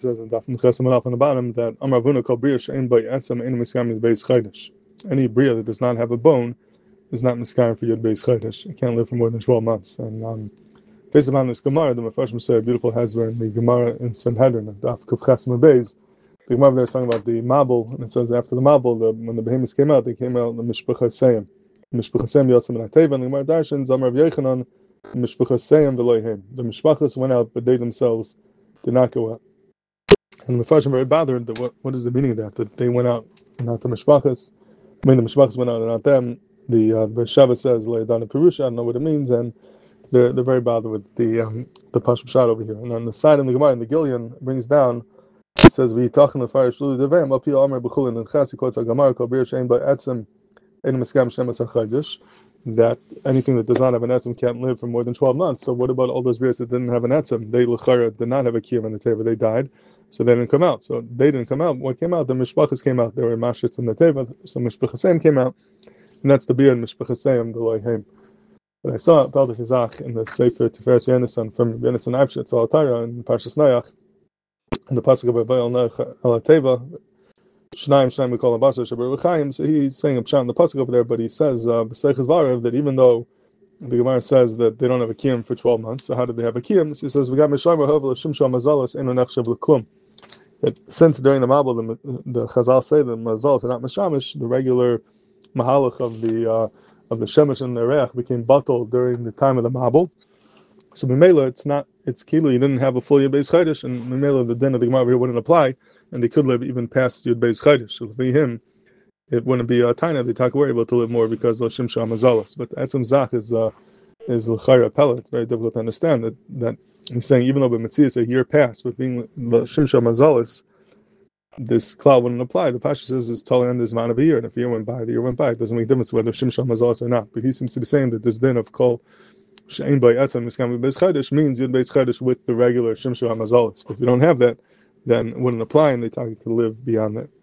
says in Daf Chesim on the bottom that Amar Avuna Kol Bria She'en Bo Yatzam Ein Miskayim Beis Chaydesh. Any bria that does not have a bone is not miskayim for Yud Beis Chaydesh. It can't live for more than 12 months. And based upon this Gemara, the Mefarshim say a beautiful hezbollah in the Gemara in Sanhedrin, Daf Kuf Chesim Beis. The Gemara there is talking about the Mabul, and it says after the Mabul, when the behemoths came out, they came out the Mishpacha Seyim. Mishpacha Seyim Yotzam and Ateva, and the Gemara Darshan Zamar of Yechanan. Mishpacha Seyim v'loyhem. The Mishpachas went out, but they themselves did not go out. And the Mefarshim are very bothered that what is the meaning of that? That they went out, not the Mishpachas. I mean, the Mishpachas went out and not them. The Beshava says Le'adana Perusha. I don't know what it means, and they're very bothered with the Pashut Pshat over here. And on the side in the Gemara, in the Gilyon, brings down. It says v'yitachin l'far shlu devem apil amar b'chulin and chas yikotz hagamar kol bir shein ba'etzem ein miskam shemas hachaydish, that anything that does not have an etzem can't live for more than 12 months. So what about all those beers that didn't have an etzem? They l'chara did not have a kiyum in the teva. They died, so they didn't come out. So they didn't come out. What came out? The mishpachas came out. There were mashits in the teva, so mishpachasem came out, and that's the beer in mishpachasem the loyhem. But I saw Baldur Chizach in the Sefer Tiferes Yonasan from Yonasan Abshet Salatara in Parshas Nayach. And the pasuk of Bayal Al Teva, Shnaim we call him Basar Shabar V'Chaim. So he's saying a pshat in the pasuk over there, but he says B'Seichas Varav that even though the Gemara says that they don't have a kiyum for 12 months, so how did they have a kiyum? So he says we got Mishar Mahav L'Shimshal Mazalos Eno Nechshav L'Klum. That since during the Mabul the Chazal say the Mazalos are not Mishamish, the regular Mahalach of the Shemesh and the Reach became batal during the time of the Mabul. So Mimela, it's Kilu, you didn't have a full Yud Beis Chaydesh, and Mimela, the din of the Gemara here wouldn't apply, and they could live even past Yud Beis Chaydesh. So for him, it wouldn't be a Taina, they talk able to live more because of Shimshah Mazalas. But Etzem Zach is L'chayra Pella. It's very difficult to understand that he's saying even though the Metzias a year passed, but being Shimshah Mazalas, this cloud wouldn't apply. The Pasha says it's totally on this amount of a year, and if a year went by, the year went by. It doesn't make a difference whether Shimshah Mazalas or not. But he seems to be saying that this din of Kol She'en by Etzem Miskam Beis Chaydesh means Yud Beis Chaydesh with the regular Shimshah Mazalis. But if you don't have that, then it wouldn't apply, and they talk to live beyond that.